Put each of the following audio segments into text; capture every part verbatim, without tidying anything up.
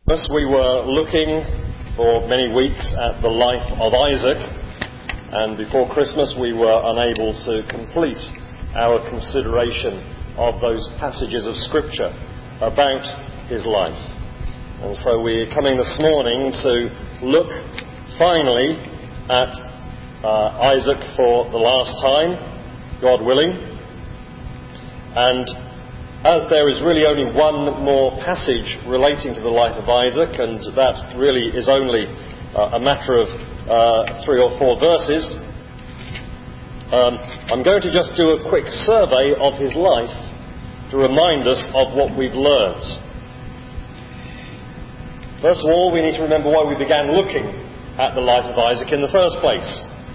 First, we were looking for many weeks at the life of Isaac, and before Christmas we were unable to complete our consideration of those passages of Scripture about his life. And so we're coming this morning to look finally at uh, Isaac for the last time, God willing. And as there is really only one more passage relating to the life of Isaac, and that really is only uh, a matter of uh, three or four verses, um, I'm going to just do a quick survey of his life to remind us of what we've learned. First of all, we need to remember why we began looking at the life of Isaac in the first place.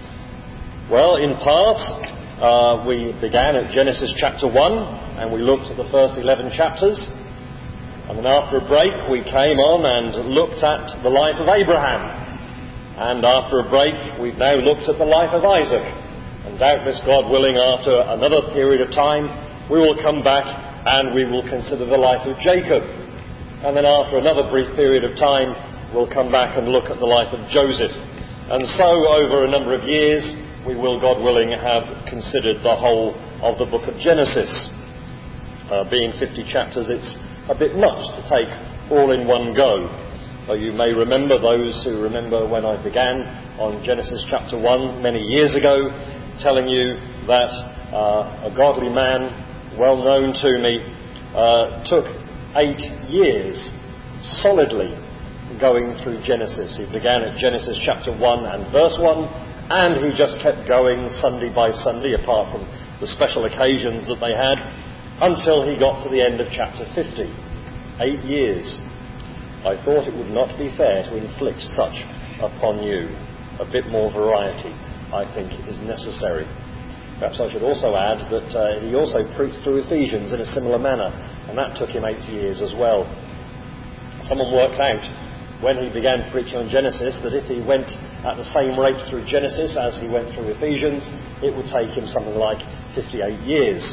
Well, in part, uh, we began at Genesis chapter one, and we looked at the first eleven chapters. And then after a break, we came on and looked at the life of Abraham. And after a break, we've now looked at the life of Isaac. And doubtless, God willing, after another period of time, we will come back and we will consider the life of Jacob. And then after another brief period of time, we'll come back and look at the life of Joseph. And so, over a number of years, we will, God willing, have considered the whole of the book of Genesis. Uh, being fifty chapters, it's a bit much to take all in one go. Though you may remember, those who remember when I began on Genesis chapter one many years ago, telling you that uh, a godly man, well known to me, uh, took eight years solidly going through Genesis. He began at Genesis chapter one and verse one, and he just kept going Sunday by Sunday, apart from the special occasions that they had, until he got to the end of chapter fifty. Eight years. I thought it would not be fair to inflict such upon you. A bit more variety, I think, is necessary. Perhaps I should also add that uh, he also preached through Ephesians in a similar manner, and that took him eight years as well. Someone worked out when he began preaching on Genesis that if he went at the same rate through Genesis as he went through Ephesians, it would take him something like fifty-eight years.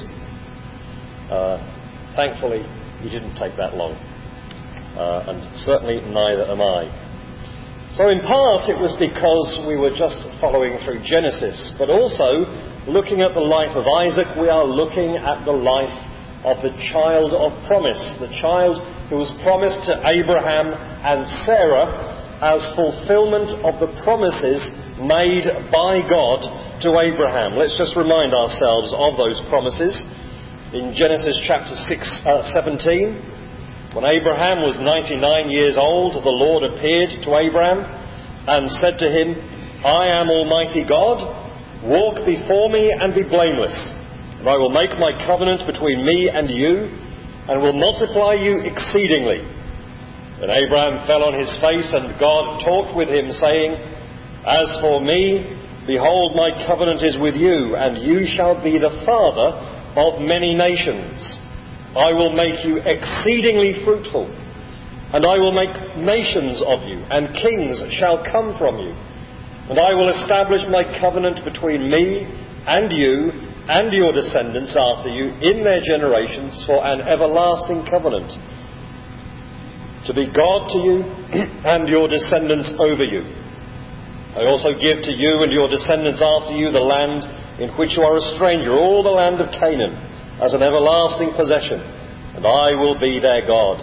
Uh, thankfully, he didn't take that long, uh, and certainly neither am I. So in part it was because we were just following through Genesis, but also looking at the life of Isaac, we are looking at the life of the child of promise, the child who was promised to Abraham and Sarah as fulfillment of the promises made by God to Abraham. Let's just remind ourselves of those promises. In Genesis chapter six, uh, seventeen, when Abraham was ninety-nine years old, the Lord appeared to Abraham and said to him, I am Almighty God, walk before me and be blameless, and I will make my covenant between me and you, and will multiply you exceedingly. Then Abraham fell on his face, and God talked with him, saying, As for me, behold, my covenant is with you, and you shall be the father of many nations. I will make you exceedingly fruitful, and I will make nations of you, and kings shall come from you. And I will establish my covenant between me and you and your descendants after you in their generations for an everlasting covenant, to be God to you and your descendants over you. I also give to you and your descendants after you the land in which you are a stranger, all the land of Canaan, as an everlasting possession, and I will be their God.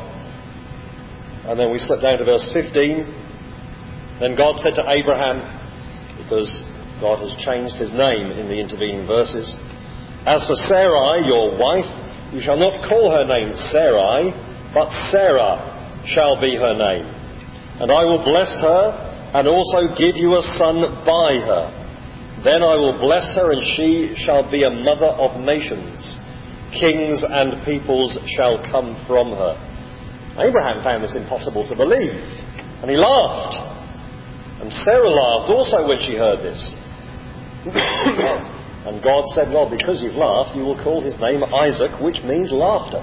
And then we slip down to verse fifteen. Then God said to Abraham, because God has changed his name in the intervening verses, As for Sarai, your wife, you shall not call her name Sarai, but Sarah shall be her name. And I will bless her, and also give you a son by her. Then I will bless her, and she shall be a mother of nations. Kings and peoples shall come from her. Abraham found this impossible to believe, and he laughed. And Sarah laughed also when she heard this. And God said, well, because you've laughed, you will call his name Isaac, which means laughter.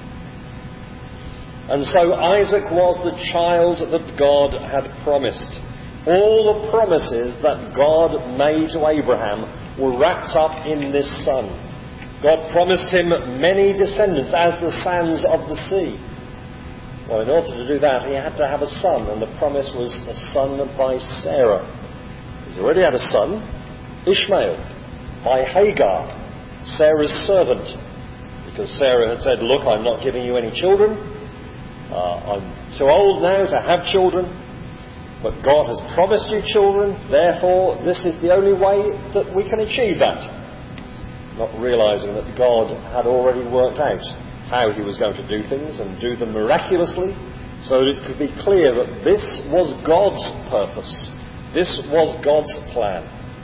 And so Isaac was the child that God had promised. All the promises that God made to Abraham were wrapped up in this son. God promised him many descendants as the sands of the sea. Well, in order to do that, he had to have a son, and the promise was a son by Sarah. He's already had a son, Ishmael, by Hagar, Sarah's servant, because Sarah had said, look, I'm not giving you any children. Uh, I'm too old now to have children, but God has promised you children, therefore this is the only way that we can achieve that. Not realising that God had already worked out how he was going to do things and do them miraculously, so that it could be clear that this was God's purpose. This was God's plan.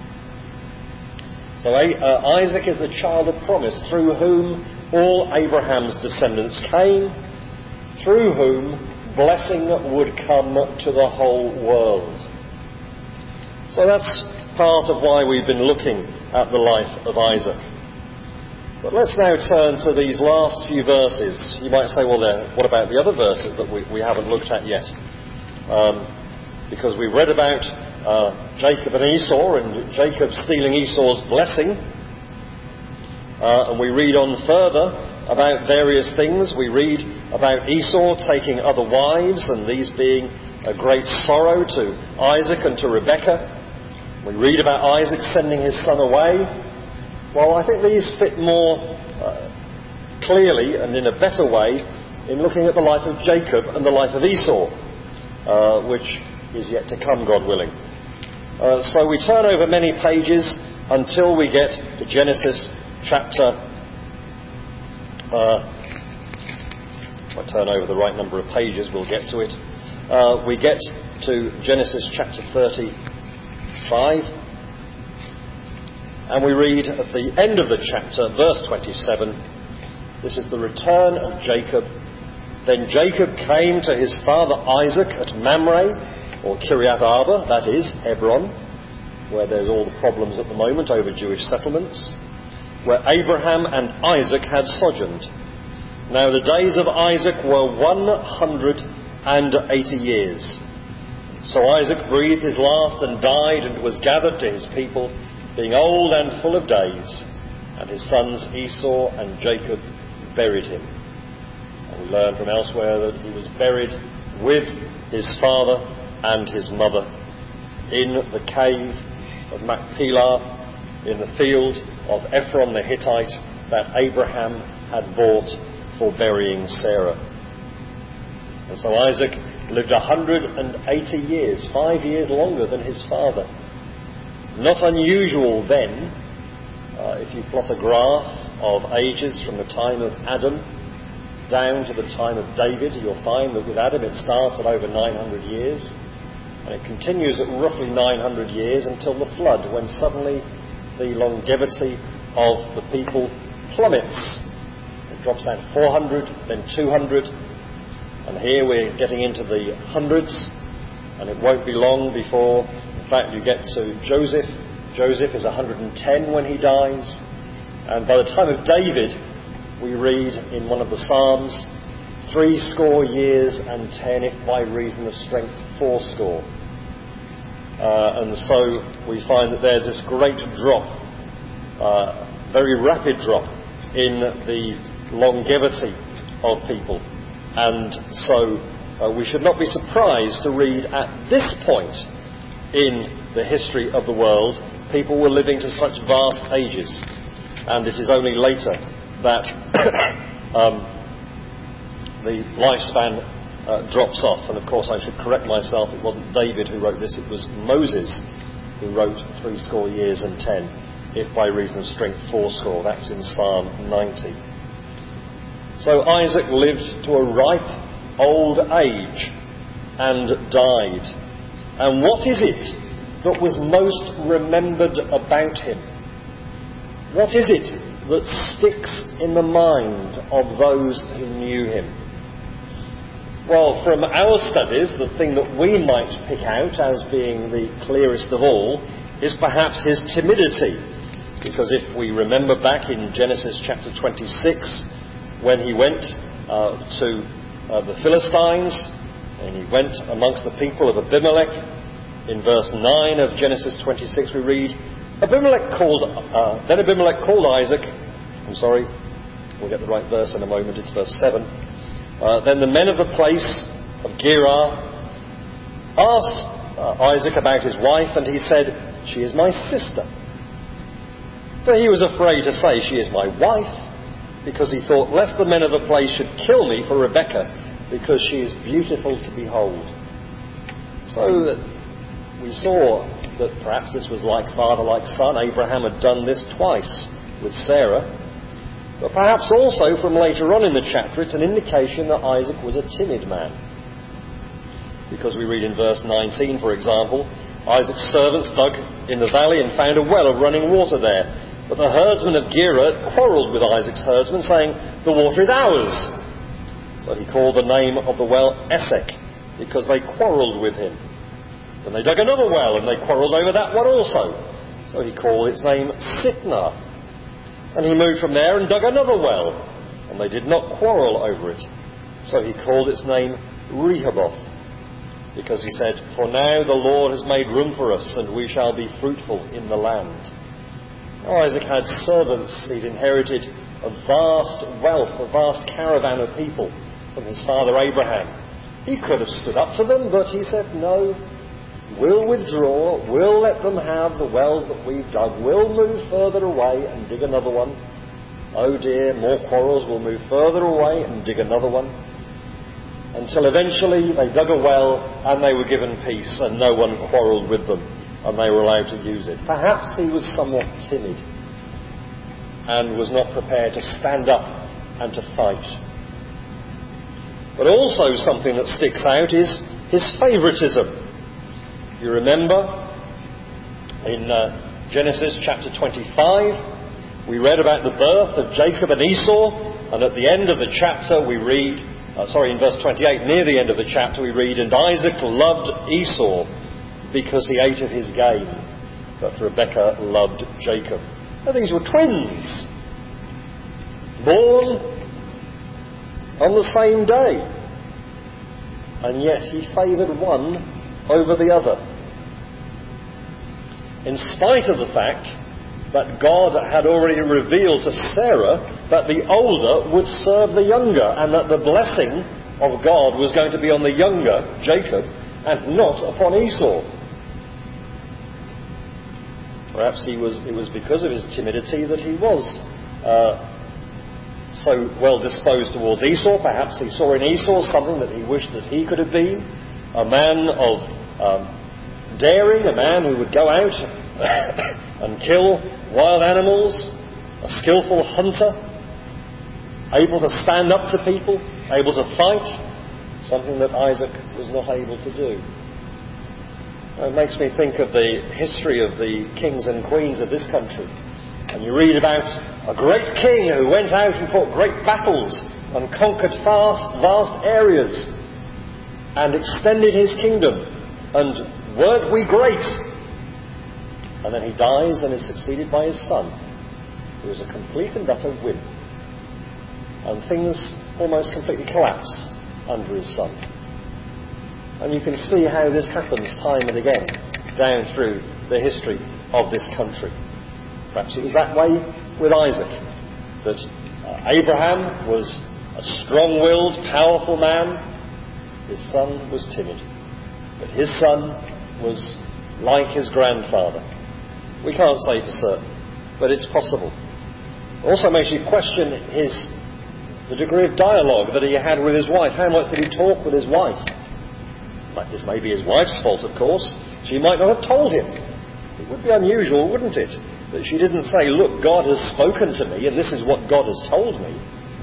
So uh, Isaac is the child of promise, through whom all Abraham's descendants came, through whom blessing would come to the whole world. So that's part of why we've been looking at the life of Isaac. But let's now turn to these last few verses. You might say, well, there, what about the other verses that we, we haven't looked at yet? Um, because we read about uh, Jacob and Esau, and Jacob stealing Esau's blessing. Uh, and we read on further about various things. We read about Esau taking other wives, and these being a great sorrow to Isaac and to Rebekah. We read about Isaac sending his son away. Well, I think these fit more uh, clearly and in a better way in looking at the life of Jacob and the life of Esau, uh, which is yet to come, God willing. Uh, so we turn over many pages until we get to Genesis chapter... Uh, if I turn over the right number of pages, we'll get to it. Uh, we get to Genesis chapter thirty-five. And we read at the end of the chapter, verse twenty-seven, this is the return of Jacob. Then Jacob came to his father Isaac at Mamre, or Kiriath Arba, that is, Hebron, where there's all the problems at the moment over Jewish settlements, where Abraham and Isaac had sojourned. Now the days of Isaac were one hundred eighty years. So Isaac breathed his last and died, and was gathered to his people, being old and full of days, and his sons Esau and Jacob buried him. And we learn from elsewhere that he was buried with his father and his mother in the cave of Machpelah, in the field of Ephron the Hittite that Abraham had bought for burying Sarah. And so Isaac lived one hundred eighty years, five years longer than his father. Not unusual then, uh, if you plot a graph of ages from the time of Adam down to the time of David, you'll find that with Adam it starts at over nine hundred years, and it continues at roughly nine hundred years until the flood, when suddenly the longevity of the people plummets. It drops down to four hundred, then two hundred, and here we're getting into the hundreds, and it won't be long before, in fact, you get to Joseph. Joseph is one hundred ten when he dies, and by the time of David, we read in one of the Psalms, three score years and ten, if by reason of strength fourscore. Uh, and so we find that there's this great drop, uh, very rapid drop in the longevity of people. And so uh, we should not be surprised to read at this point in the history of the world, people were living to such vast ages. And it is only later that um, the lifespan uh, drops off. And of course I should correct myself, it wasn't David who wrote this, it was Moses who wrote three score years and ten, if by reason of strength fourscore. That's in Psalm ninety. So Isaac lived to a ripe old age and died. And what is it that was most remembered about him? What is it that sticks in the mind of those who knew him? Well, from our studies, the thing that we might pick out as being the clearest of all is perhaps his timidity. Because if we remember back in Genesis chapter twenty-six, when he went uh, to uh, the Philistines, and he went amongst the people of Abimelech, in verse nine of Genesis twenty-six we read, Abimelech called, uh, then Abimelech called Isaac, I'm sorry, we'll get the right verse in a moment, it's verse seven. Uh, then the men of the place of Gerar asked uh, Isaac about his wife, and he said, "She is my sister." For he was afraid to say, "She is my wife," because he thought, lest the men of the place should kill me for Rebekah, because she is beautiful to behold. So that we saw that perhaps this was like father, like son. Abraham had done this twice with Sarah. But perhaps also from later on in the chapter, it's an indication that Isaac was a timid man. Because we read in verse nineteen, for example, Isaac's servants dug in the valley and found a well of running water there. But the herdsmen of Gerar quarrelled with Isaac's herdsmen, saying, "The water is ours." So he called the name of the well Esek, because they quarrelled with him. Then they dug another well, and they quarrelled over that one also. So he called its name Sitnah. And he moved from there and dug another well, and they did not quarrel over it. So he called its name Rehoboth, because he said, "For now the Lord has made room for us, and we shall be fruitful in the land." Now Isaac had servants. He'd inherited a vast wealth, a vast caravan of people from his father Abraham. He could have stood up to them, but he said, "No, we'll withdraw, we'll let them have the wells that we've dug, we'll move further away and dig another one. Oh dear, more quarrels, we'll move further away and dig another one." Until eventually they dug a well and they were given peace and no one quarrelled with them and they were allowed to use it. Perhaps he was somewhat timid and was not prepared to stand up and to fight. But also something that sticks out is his favouritism. You remember in uh, Genesis chapter twenty-five, we read about the birth of Jacob and Esau, and at the end of the chapter we read, uh, sorry, in verse twenty-eight, near the end of the chapter we read, "And Isaac loved Esau because he ate of his game, but Rebekah loved Jacob." Now these were twins, born on the same day, and yet he favoured one over the other, in spite of the fact that God had already revealed to Sarah that the older would serve the younger, and that the blessing of God was going to be on the younger, Jacob, and not upon Esau. Perhaps he was, it was because of his timidity that he was uh, so well disposed towards Esau. Perhaps he saw in Esau something that he wished that he could have been, a man of Um, daring, a man who would go out and kill wild animals, a skillful hunter, able to stand up to people, able to fight, something that Isaac was not able to do. It makes me think of the history of the kings and queens of this country. And you read about a great king who went out and fought great battles and conquered vast, vast areas and extended his kingdom. And weren't we great? And then he dies and is succeeded by his son, who is a complete and utter wimp. And things almost completely collapse under his son. And you can see how this happens time and again down through the history of this country. Perhaps it was that way with Isaac, that uh, Abraham was a strong-willed, powerful man. His son was timid. But his son was like his grandfather. We can't say for certain, but it's possible. It also makes you question his the degree of dialogue that he had with his wife. How much did he talk with his wife? This may be his wife's fault, of course. She might not have told him. It would be unusual, wouldn't it, that she didn't say, "Look, God has spoken to me, and this is what God has told me."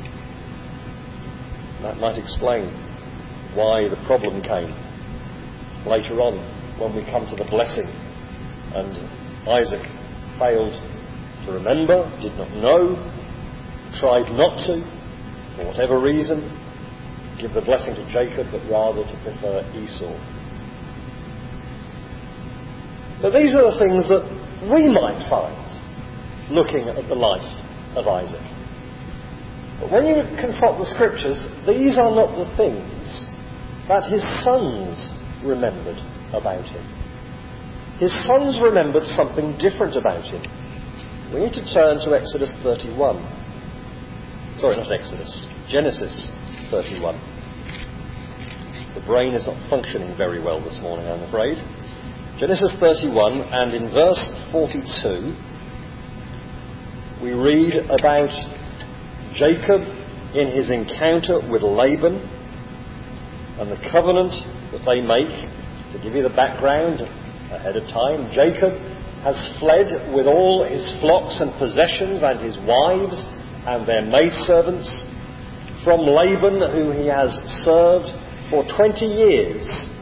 That might explain why the problem came later on, when we come to the blessing, and Isaac failed to remember, did not know, tried not to, for whatever reason, give the blessing to Jacob, but rather to prefer Esau. But these are the things that we might find looking at the life of Isaac. But when you consult the scriptures, these are not the things that his sons remembered about him. His sons remembered something different about him. We need to turn to Exodus thirty-one. Sorry, not Exodus. Genesis thirty-one. The brain is not functioning very well this morning, I'm afraid. Genesis thirty-one, and in verse forty-two, we read about Jacob in his encounter with Laban and the covenant that they make. To give you the background ahead of time, Jacob has fled with all his flocks and possessions and his wives and their maidservants from Laban, who he has served for twenty years.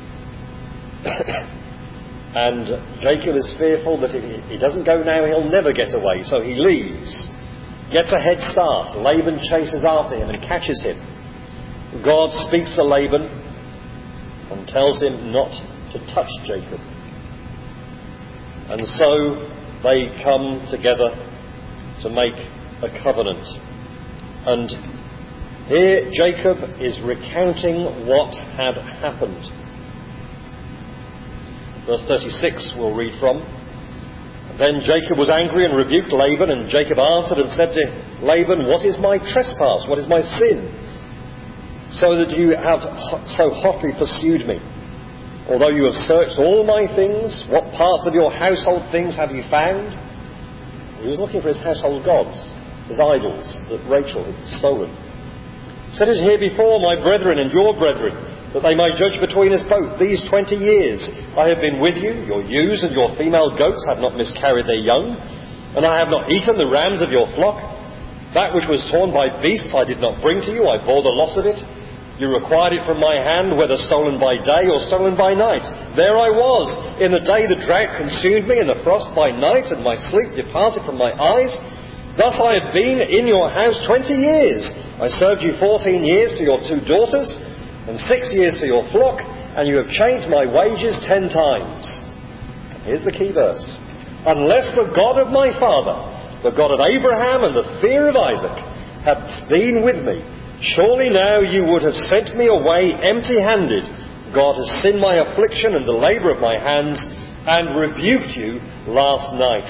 And Jacob is fearful that if he doesn't go now, he'll never get away. So he leaves, gets a head start. Laban chases after him and catches him. God speaks to Laban and tells him not to touch Jacob. And so they come together to make a covenant. And here Jacob is recounting what had happened. Verse thirty-six we'll read from. Then Jacob was angry and rebuked Laban, and Jacob answered and said to Laban, "What is my trespass? What is my sin? So that you have so hotly pursued me. Although you have searched all my things, what parts of your household things have you found?" He was looking for his household gods, his idols that Rachel had stolen. "Set it here before my brethren and your brethren, that they may judge between us both. These twenty years I have been with you. Your ewes and your female goats have not miscarried their young, and I have not eaten the rams of your flock. That which was torn by beasts I did not bring to you. I bore the loss of it. You required it from my hand, whether stolen by day or stolen by night. There I was. In the day the drought consumed me, and the frost by night, and my sleep departed from my eyes. Thus I have been in your house twenty years. I served you fourteen years for your two daughters, and six years for your flock, and you have changed my wages ten times." Here's the key verse. "Unless the God of my father, the God of Abraham and the fear of Isaac, had been with me, surely now you would have sent me away empty-handed. God has seen my affliction and the labour of my hands, and rebuked you last night."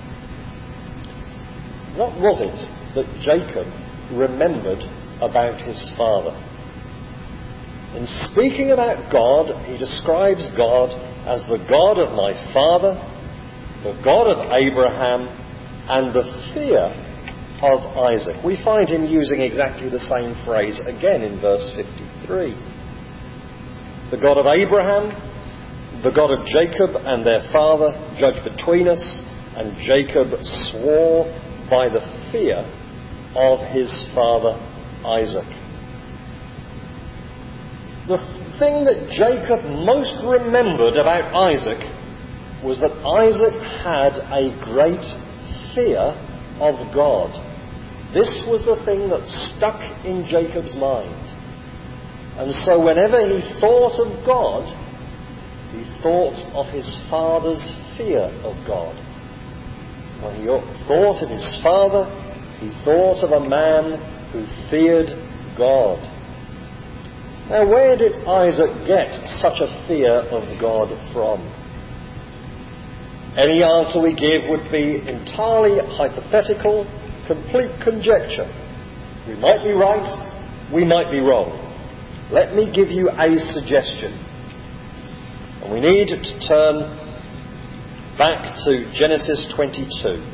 What was it that Jacob remembered about his father? In speaking about God, he describes God as the God of my father, the God of Abraham, and the fear of Isaac. We find him using exactly the same phrase again in verse fifty-three. The God of Abraham, the God of Jacob and their father, judge between us, and Jacob swore by the fear of his father Isaac. The thing that Jacob most remembered about Isaac was that Isaac had a great fear of God. This was the thing that stuck in Jacob's mind. And so whenever he thought of God, he thought of his father's fear of God. When he thought of his father, he thought of a man who feared God. Now, where did Isaac get such a fear of God from? Any answer we give would be entirely hypothetical, complete conjecture. We might be right, we might be wrong. Let me give you a suggestion. And we need to turn back to Genesis twenty-two.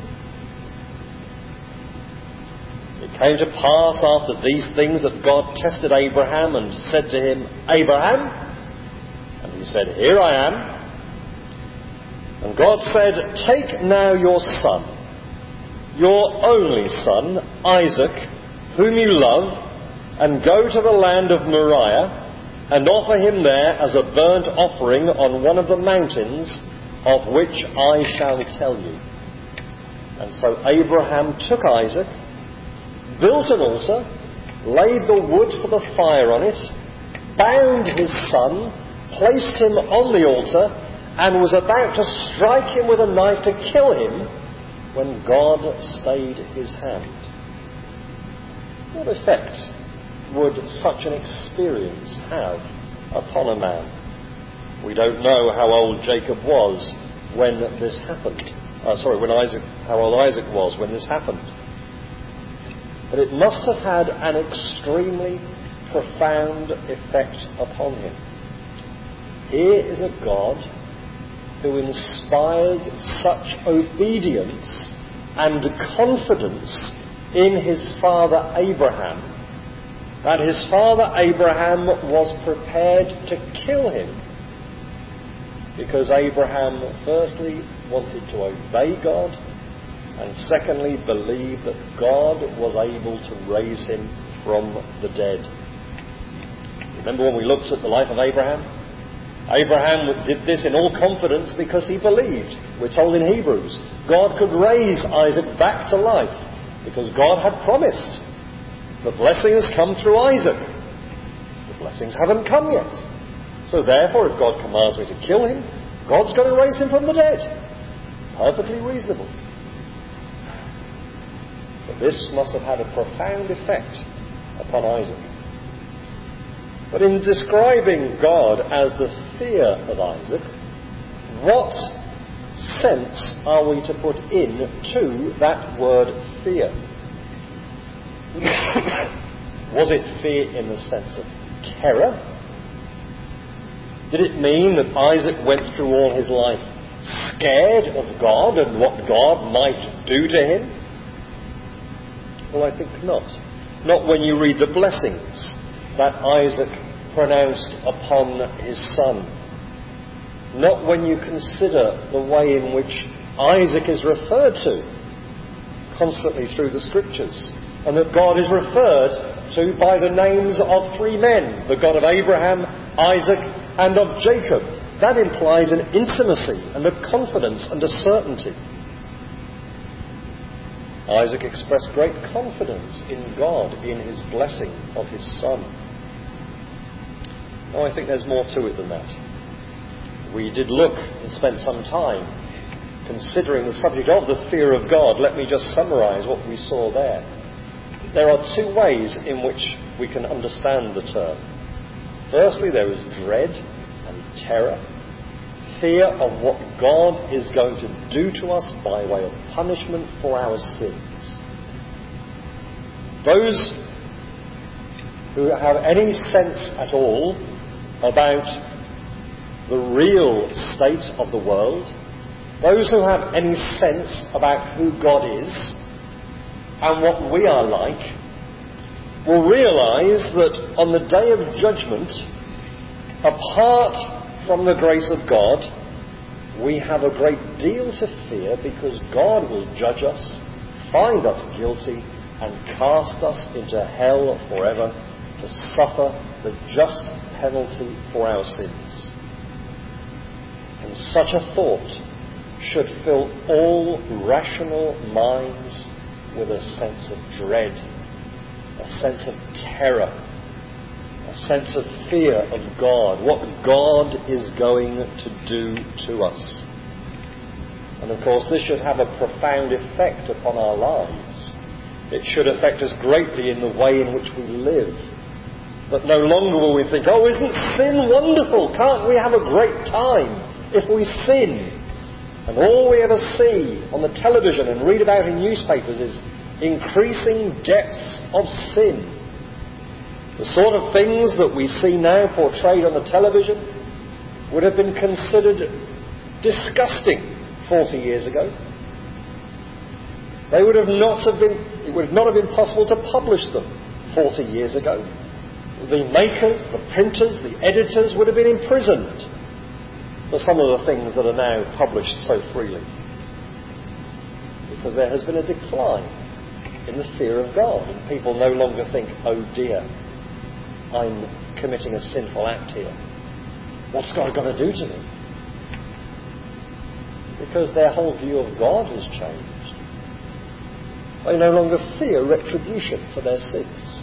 It came to pass after these things that God tested Abraham and said to him, "Abraham?" And he said, "Here I am." And God said, "Take now your son, your only son, Isaac, whom you love, and go to the land of Moriah, and offer him there as a burnt offering on one of the mountains of which I shall tell you." And so Abraham took Isaac, built an altar, laid the wood for the fire on it, bound his son, placed him on the altar, and was about to strike him with a knife to kill him when God stayed his hand. What effect would such an experience have upon a man? We don't know how old Jacob was when this happened. Uh, sorry, when Isaac, how old Isaac was when this happened. But it must have had an extremely profound effect upon him. Here is a God who inspired such obedience and confidence in his father Abraham that his father Abraham was prepared to kill him because Abraham firstly wanted to obey God and secondly believed that God was able to raise him from the dead. Remember when we looked at the life of Abraham? Abraham did this in all confidence because he believed. We're told in Hebrews, God could raise Isaac back to life because God had promised. The blessing has come through Isaac. The blessings haven't come yet. So therefore, if God commands me to kill him, God's going to raise him from the dead. Perfectly reasonable. But this must have had a profound effect upon Isaac. But in describing God as the fear of Isaac, what sense are we to put in to that word fear? Was it fear in the sense of terror? Did it mean that Isaac went through all his life scared of God and what God might do to him? Well, I think not. Not when you read the blessings that Isaac pronounced upon his son. Not when you consider the way in which Isaac is referred to constantly through the Scriptures, and that God is referred to by the names of three men, the God of Abraham, Isaac, and of Jacob. That implies an intimacy and a confidence and a certainty. Isaac expressed great confidence in God in his blessing of his son. Now, I think there's more to it than that. We did look and spent some time considering the subject of the fear of God. Let me just summarise what we saw there. There are two ways in which we can understand the term. Firstly, there is dread and terror, fear of what God is going to do to us by way of punishment for our sins. Those who have any sense at all about the real state of the world, those who have any sense about who God is and what we are like, will realise that on the day of judgment, apart from the grace of God, we have a great deal to fear because God will judge us, find us guilty, and cast us into hell forever to suffer the just penalty for our sins. And such a thought should fill all rational minds with a sense of dread, a sense of terror, a sense of fear of God, what God is going to do to us. And of course, this should have a profound effect upon our lives. It should affect us greatly in the way in which we live. That no longer will we think, oh, isn't sin wonderful? Can't we have a great time if we sin? And all we ever see on the television and read about in newspapers is increasing depths of sin. The sort of things that we see now portrayed on the television would have been considered disgusting forty years ago. They would have not have been, it would not have been possible to publish them forty years ago. The makers, the printers, the editors would have been imprisoned for some of the things that are now published so freely. Because there has been a decline in the fear of God, and people no longer think, oh dear, I'm committing a sinful act here. What's God going to do to me? Because their whole view of God has changed. They no longer fear retribution for their sins.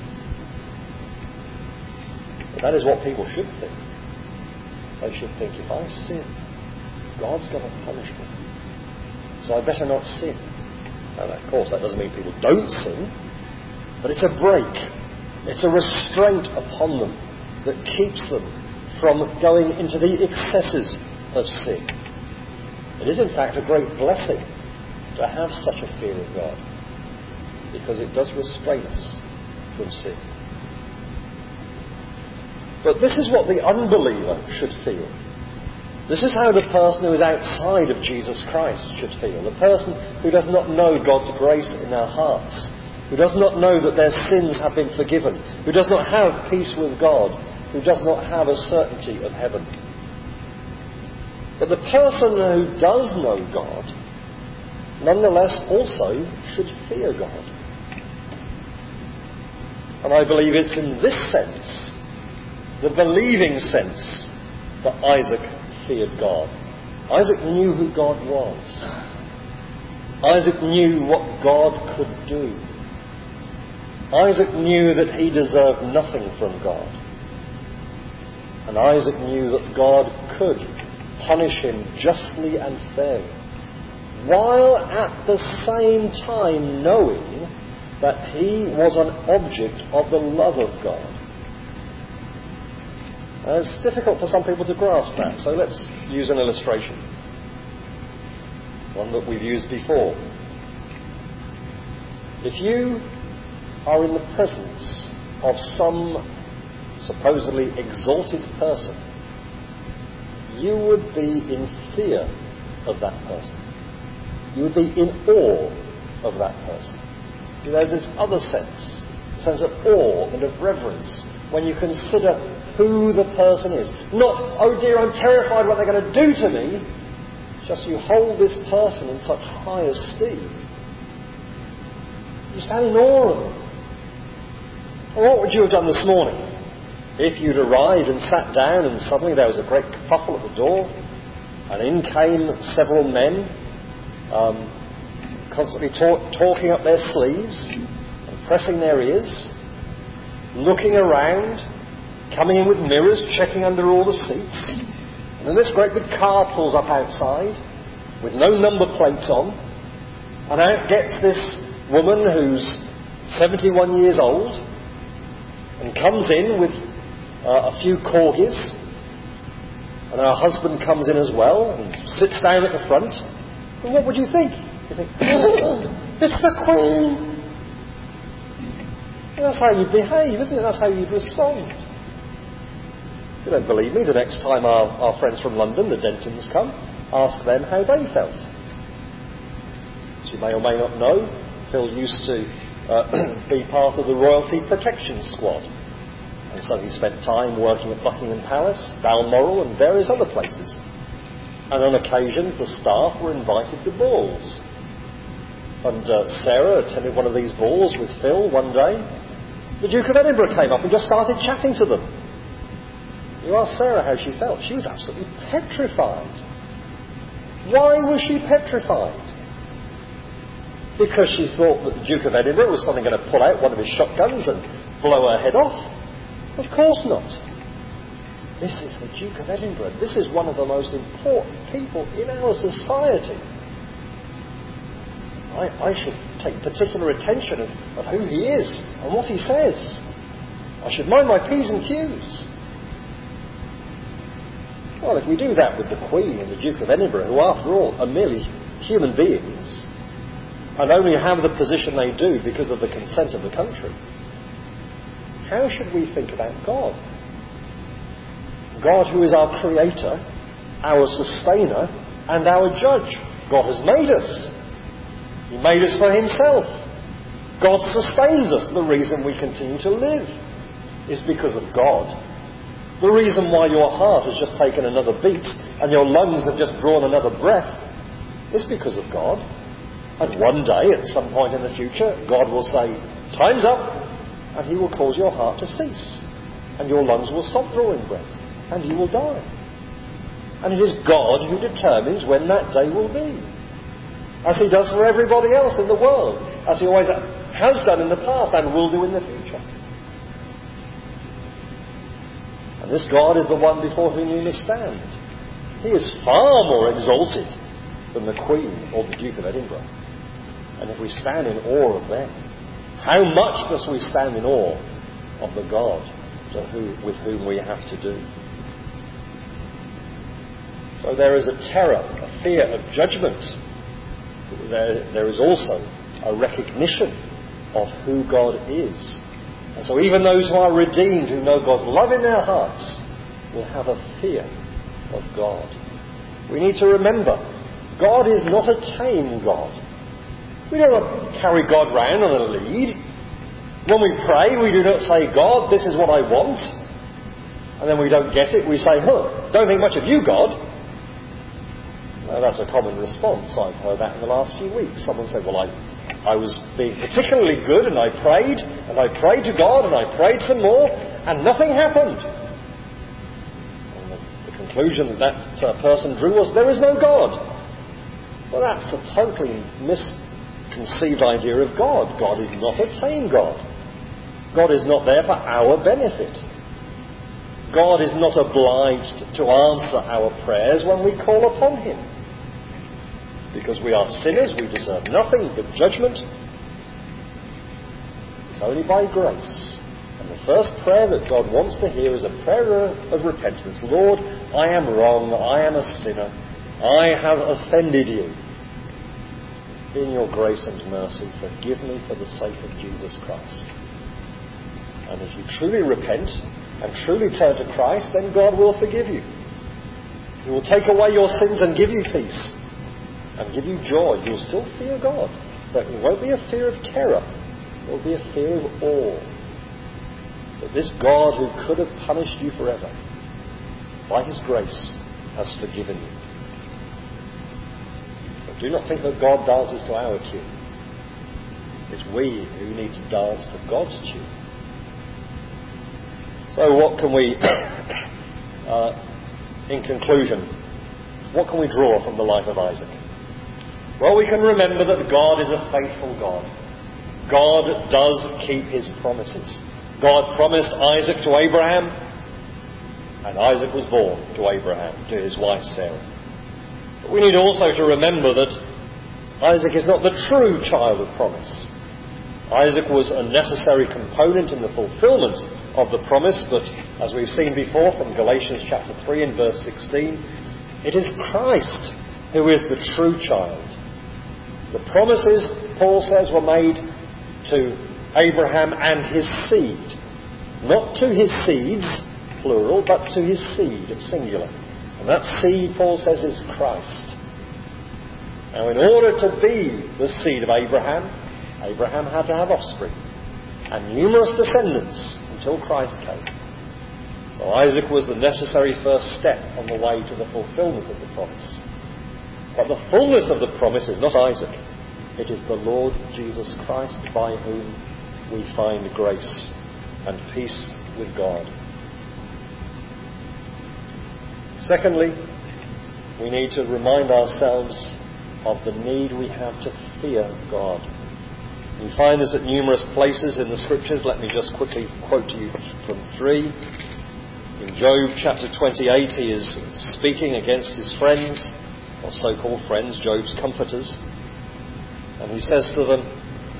But that is what people should think. They should think, if I sin, God's going to punish me. So I better not sin. And of course, that doesn't mean people don't sin, but it's a break. It's a restraint upon them that keeps them from going into the excesses of sin. It is, in fact, a great blessing to have such a fear of God, because it does restrain us from sin. But this is what the unbeliever should feel. This is how the person who is outside of Jesus Christ should feel. The person who does not know God's grace in their hearts, who does not know that their sins have been forgiven, who does not have peace with God, who does not have a certainty of heaven. But the person who does know God, nonetheless also should fear God. And I believe it's in this sense, the believing sense, that Isaac feared God. Isaac knew who God was. Isaac knew what God could do. Isaac knew that he deserved nothing from God. And Isaac knew that God could punish him justly and fairly, while at the same time knowing that he was an object of the love of God. And it's difficult for some people to grasp that, so let's use an illustration. One that we've used before. If you are in the presence of some supposedly exalted person, you would be in fear of that person. You would be in awe of that person. There's this other sense, a sense of awe and of reverence when you consider who the person is. Not, oh dear, I'm terrified what they're going to do to me. It's just you hold this person in such high esteem. You stand in awe of them. Well, what would you have done this morning if you'd arrived and sat down and suddenly there was a great kerfuffle at the door and in came several men um, constantly talk, talking up their sleeves and pressing their ears, looking around, coming in with mirrors, checking under all the seats, and then this great big car pulls up outside with no number plates on, and out gets this woman who's seventy-one years old and comes in with uh, a few corgis, and her husband comes in as well and sits down at the front. And what would you think? You think, oh, it's the Queen. And that's how you'd behave, isn't it? That's how you'd respond. If you don't believe me, the next time our, our friends from London, the Dentons, come, ask them how they felt. As you may or may not know, Phil used to uh, be part of the Royalty Protection Squad. And so he spent time working at Buckingham Palace, Balmoral and various other places. And on occasions the staff were invited to balls. And uh, Sarah attended one of these balls with Phil one day. The Duke of Edinburgh came up and just started chatting to them. You asked Sarah how she felt. She was absolutely petrified. Why was she petrified? Because she thought that the Duke of Edinburgh was suddenly going to pull out one of his shotguns and blow her head off. Of course not. This is the Duke of Edinburgh. This is one of the most important people in our society. I, I should take particular attention of, of who he is and what he says. I should mind my P's and Q's. Well, if we do that with the Queen and the Duke of Edinburgh, who after all are merely human beings and only have the position they do because of the consent of the country, how should we think about God? God who is our creator, our sustainer, and our judge. God has made us. He made us for himself. God sustains us. The reason we continue to live is because of God. The reason why your heart has just taken another beat and your lungs have just drawn another breath is because of God. And one day, at some point in the future, God will say, time's up, and he will cause your heart to cease. And your lungs will stop drawing breath. And you will die. And it is God who determines when that day will be. As he does for everybody else in the world. As he always has done in the past and will do in the future. And this God is the one before whom we must stand. He is far more exalted than the Queen or the Duke of Edinburgh. And if we stand in awe of them, how much must we stand in awe of the God to who, with whom we have to do? So there is a terror, a fear of judgment. There, there is also a recognition of who God is And so even those who are redeemed, who know God's love in their hearts, will have a fear of God. We need to remember, God is not a tame God. We don't carry God round on a lead. When we pray, we do not say, God, this is what I want. And then we don't get it. We say, huh, don't think much of you, God. Now, that's a common response. I've heard that in the last few weeks. Someone said, well, I, I was being particularly good and I prayed, and I prayed to God, and I prayed some more, and nothing happened. And the, the conclusion that that uh, person drew was, there is no God. Well, that's a totally misconceived idea of God. God is not a tame God. God is not there for our benefit. God is not obliged to answer our prayers when we call upon Him. Because we are sinners, we deserve nothing but judgment. It's only by grace. And the first prayer that God wants to hear is a prayer of repentance. Lord, I am wrong, I am a sinner, I have offended you. In your grace and mercy, forgive me for the sake of Jesus Christ. And if you truly repent and truly turn to Christ, then God will forgive you. He will take away your sins and give you peace and give you joy. You'll still fear God, but it won't be a fear of terror. It will be a fear of awe. That this God who could have punished you forever, by His grace, has forgiven you. But do not think that God dances to our tune. It's we who need to dance to God's tune. So what can we, uh, in conclusion, what can we draw from the life of Isaac? Well, we can remember that God is a faithful God. God does keep His promises. God promised Isaac to Abraham, and Isaac was born to Abraham, to his wife Sarah. But we need also to remember that Isaac is not the true child of promise. Isaac was a necessary component in the fulfillment of the promise, but as we've seen before from Galatians chapter three and verse sixteen, it is Christ who is the true child. The promises, Paul says, were made to Abraham and his seed. Not to his seeds, plural, but to his seed, singular. And that seed, Paul says, is Christ. Now, in order to be the seed of Abraham, Abraham had to have offspring and numerous descendants until Christ came. So Isaac was the necessary first step on the way to the fulfillment of the promise. But the fullness of the promise is not Isaac. It is the Lord Jesus Christ, by whom we find grace and peace with God. Secondly, we need to remind ourselves of the need we have to fear God. We find this at numerous places in the Scriptures. Let me just quickly quote to you from three. In Job chapter twenty-eight, he is speaking against his friends, or so-called friends, Job's comforters. And he says to them,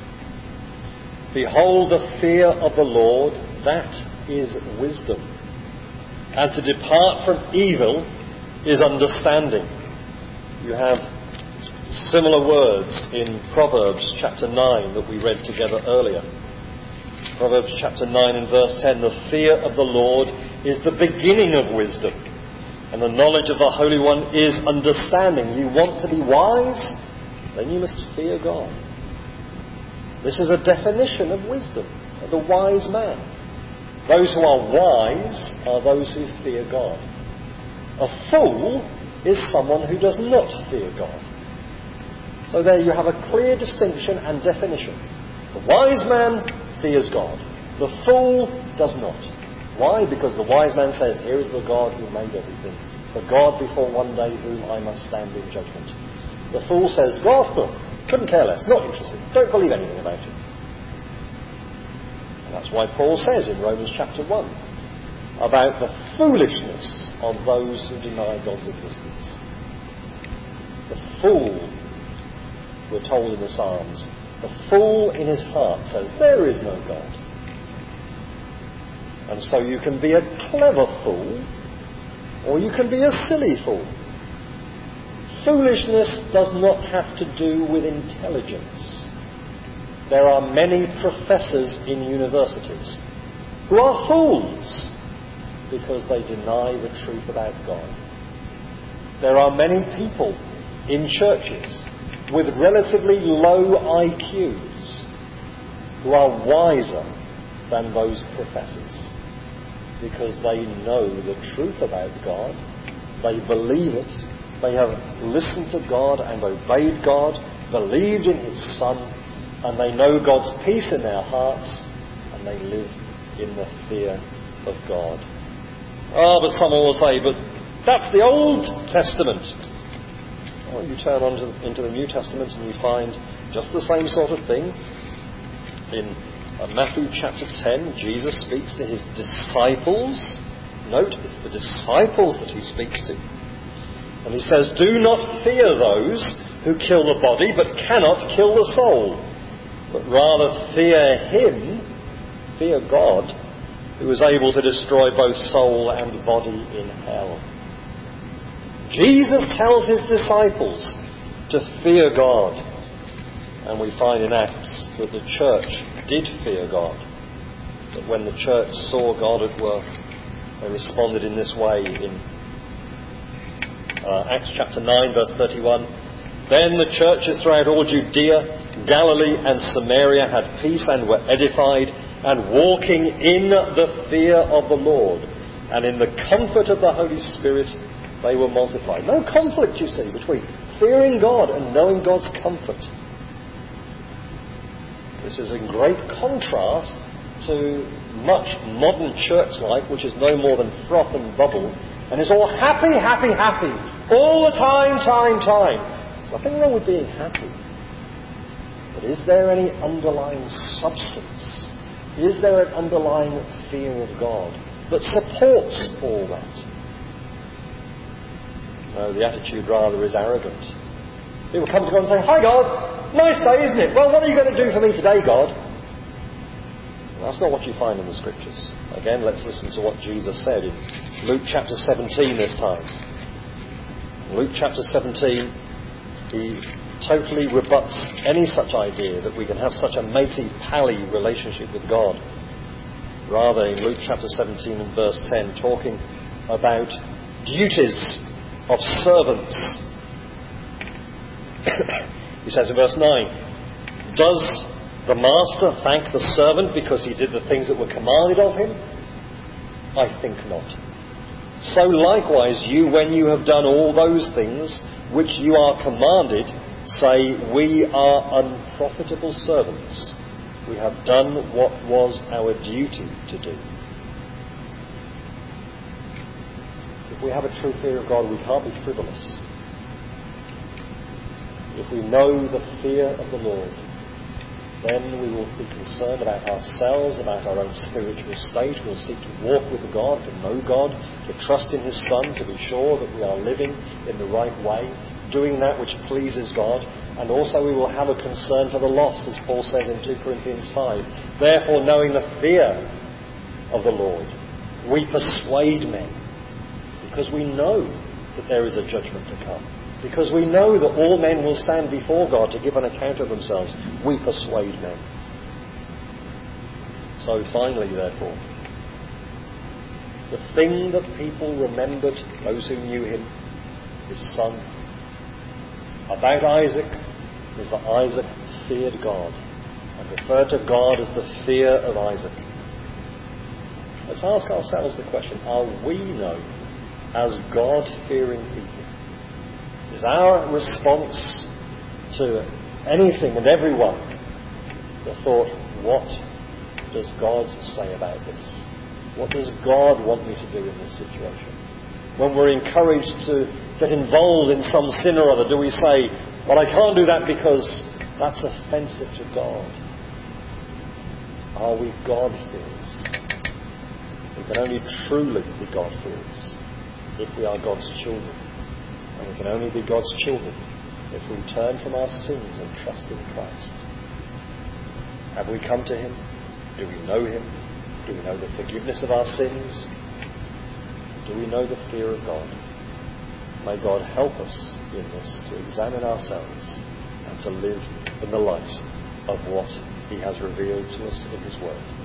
behold, the fear of the Lord, that is wisdom. And to depart from evil is understanding. You have similar words in Proverbs chapter nine that we read together earlier. Proverbs chapter nine and verse ten, the fear of the Lord is the beginning of wisdom, and the knowledge of the Holy One is understanding. You want to be wise? Then you must fear God. This is a definition of wisdom, of the wise man. Those who are wise are those who fear God. A fool is someone who does not fear God. So there you have a clear distinction and definition. The wise man fears God. The fool does not. Why? Because the wise man says, here is the God who made everything. The God before one day whom I must stand in judgment. The fool says, God, oh, couldn't care less, not interested, don't believe anything about it. And that's why Paul says in Romans chapter one about the foolishness of those who deny God's existence. The fool, we're told in the Psalms, the fool in his heart says, there is no God. And so you can be a clever fool, or you can be a silly fool. Foolishness does not have to do with intelligence. There are many professors in universities who are fools because they deny the truth about God. There are many people in churches with relatively low I Qs who are wiser than those professors because they know the truth about God, they believe it, they have listened to God and obeyed God, believed in His Son, and they know God's peace in their hearts, and they live in the fear of God. Oh, but someone will say, but that's the Old Testament. Well, you turn on to, into the New Testament and you find just the same sort of thing. In uh, Matthew chapter ten, Jesus speaks to His disciples. Note, it's the disciples that He speaks to. And He says, do not fear those who kill the body but cannot kill the soul, but rather fear Him, fear God, who is able to destroy both soul and body in hell. Jesus tells His disciples to fear God. And we find in Acts that the church did fear God. That when the church saw God at work, they responded in this way in uh, Acts chapter nine, verse thirty-one. Then the churches throughout all Judea, Galilee and Samaria had peace and were edified, and walking in the fear of the Lord and in the comfort of the Holy Spirit, they were multiplied. No conflict, you see, between fearing God and knowing God's comfort. This is in great contrast to much modern church life, which is no more than froth and bubble, and is all happy, happy, happy, all the time, time, time. There's nothing wrong with being happy. But is there any underlying substance? Is there an underlying fear of God that supports all that? No, the attitude rather is arrogant. People come to God and say, hi God, nice day, isn't it? Well, what are you going to do for me today, God? Well, that's not what you find in the Scriptures. Again, let's listen to what Jesus said in Luke chapter seventeen this time. In Luke chapter seventeen, He totally rebuts any such idea that we can have such a matey-pally relationship with God. Rather, in Luke chapter seventeen and verse ten, talking about duties of servants. He says in verse nine, does the master thank the servant because he did the things that were commanded of him? I think not. So likewise you, when you have done all those things which you are commanded, say, we are unprofitable servants. We have done what was our duty to do. If we have a true fear of God, we can't be frivolous. If we know the fear of the Lord, then we will be concerned about ourselves, about our own spiritual state. We'll seek to walk with God, to know God, to trust in His Son, to be sure that we are living in the right way, doing that which pleases God. And also we will have a concern for the lost, as Paul says in two Corinthians five. Therefore, knowing the fear of the Lord, we persuade men, because we know that there is a judgment to come. Because we know that all men will stand before God to give an account of themselves. We persuade men. So finally, therefore, the thing that people remembered, those who knew him, his son, about Isaac, is that Isaac feared God and referred to God as the fear of Isaac. Let's ask ourselves the question, are we known as God-fearing people? Is our response to anything and everyone the thought, what does God say about this? What does God want me to do in this situation? When we're encouraged to get involved in some sin or other, do we say, well, I can't do that because that's offensive to God? Are we God-fearers? We can only truly be God-fearers if we are God's children. And we can only be God's children if we turn from our sins and trust in Christ. Have we come to Him? Do we know Him? Do we know the forgiveness of our sins? Do we know the fear of God? May God help us in this to examine ourselves and to live in the light of what He has revealed to us in His Word.